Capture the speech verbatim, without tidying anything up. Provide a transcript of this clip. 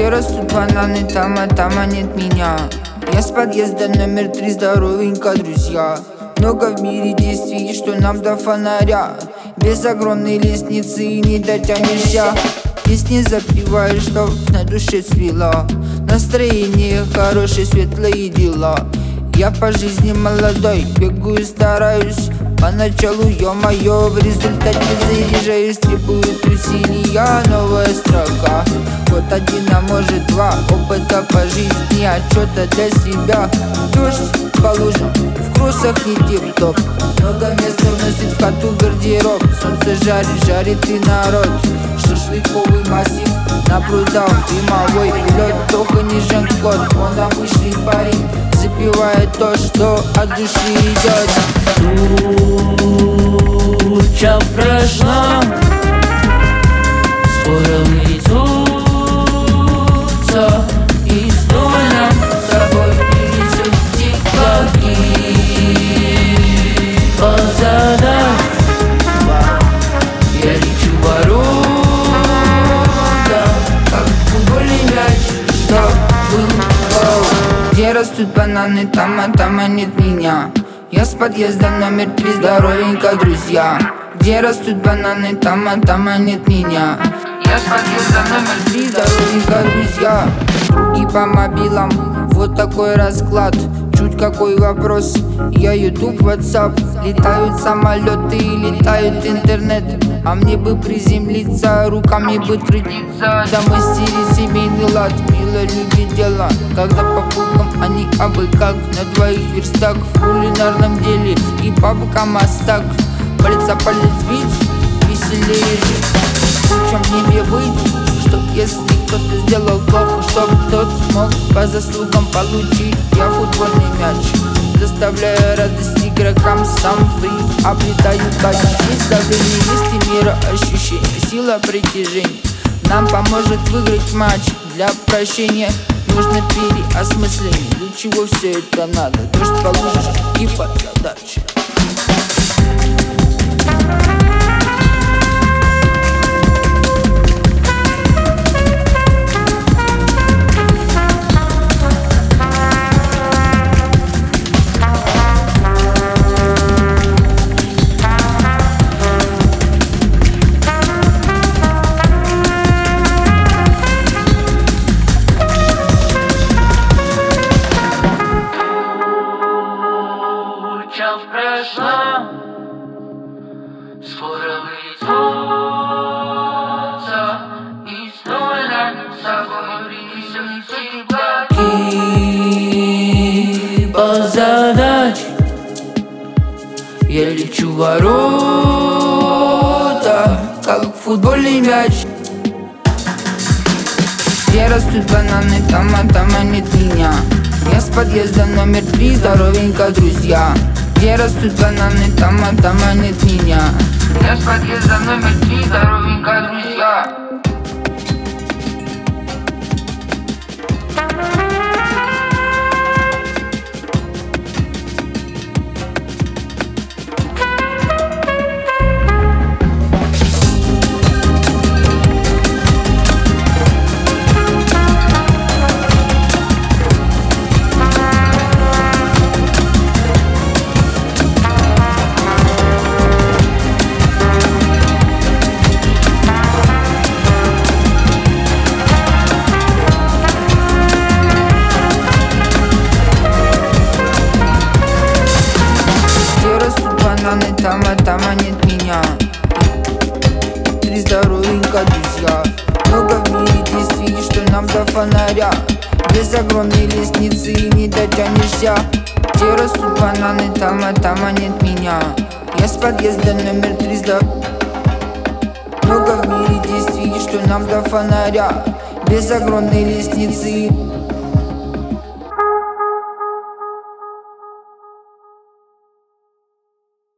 Где растут бананы, там, а там, а нет меня. Я с подъезда номер три, здоровенько, друзья. Много в мире действий, что нам до фонаря. Без огромной лестницы не дотянешься. Песни запеваешь, что на душе свело. Настроение хорошее, светлые дела. Я по жизни молодой, бегаю, стараюсь. Поначалу, ё-моё, в результате заряжаюсь. Требует усилия, новая строка. Вот один, а может два опыта по жизни, отчета для себя. Дождь по лужам, в кроссах не тип-топ. Много места вносит в хату гардероб. Солнце жарит, жарит и народ. Шашлыковый массив на прудах, дымовой лед, только не Жан-Клод. Он обычный парень, запивает то, что от души идет. Туча прошла, скоро уйдутся, и снова нам с тобой перейдет тик-токи. Позадай, я лечу ворота, как футбольный мяч, что был гол. Где растут бананы, там, а там, а нет меня. Я с подъезда номер три, здоровенько, друзья. Где растут бананы, там, а там, а нет меня. Я с подъезда номер три, здоровенько, друзья. Други по мобилам, вот такой расклад. Чуть какой вопрос, я ютуб, ватсап. Летают самолеты и летают интернет. А мне бы приземлиться, руками бы трудиться. Да мастерить семейный лад, мило любит дело. Когда по буквам они абы как на двоих верстах. В кулинарном деле и бабка мастак. Палец о палец бить, веселее жить. Лучше в небе быть, чтоб если кто-то сделал плохо, чтоб тот смог по заслугам получить. Я футбольный мяч, доставляю радость игрокам, сам ты обретаю удачу. Есть давление, есть и мира ощущения, сила притяжения нам поможет выиграть матч. Для прощения нужно переосмысление. Для чего все это надо? Дождь по лужам и подача. Туча прошла, скоро уйдутся, и снова нам с собой принесет тик-токи. По задаче я лечу в ворота, как футбольный мяч. Где растут бананы, там, а там, а нет меня. Я с подъезда номер три, здоровенько, друзья. Где растут бананы, там, а там, а нет меня. Я с подъезда номер три, здоровенько, друзья. Там, а там, а нет меня. Три здоровенько, друзья. Много в мире действий, что нам до фонаря. Без огромной лестницы не дотянешься. Где растут бананы, там, а там, а нет меня. Я с подъезда номер три, здор... Много в мире действий, что нам до фонаря. Без огромной лестницы